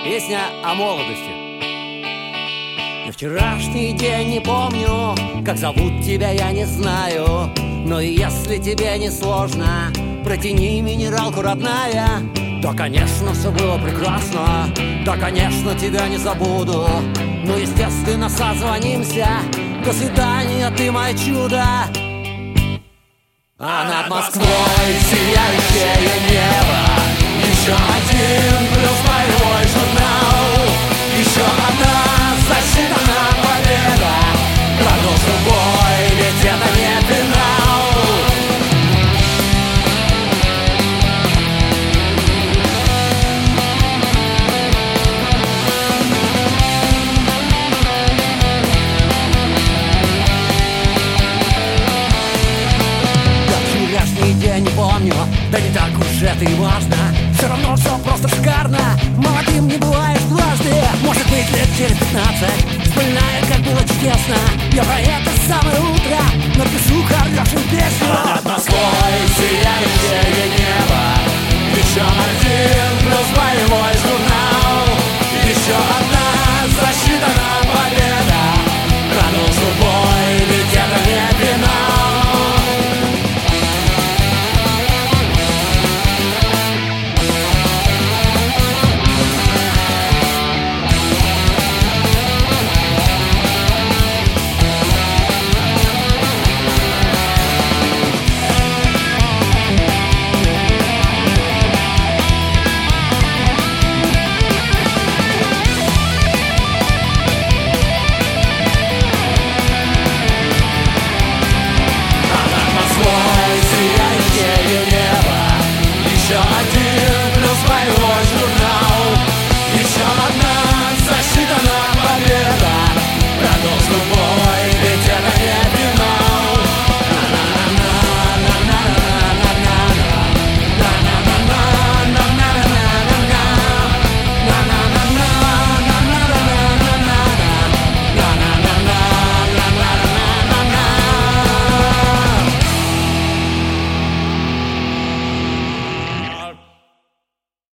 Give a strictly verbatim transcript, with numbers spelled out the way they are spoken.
Песня о молодости. Я вчерашний день не помню, как зовут тебя я не знаю, но и если тебе не сложно, протяни минералку, родная. Да, конечно, все было прекрасно, да, конечно, тебя не забуду. Ну, естественно, созвонимся. До свидания, ты мое чудо. А над Москвой сияющее небо, еще один плюс.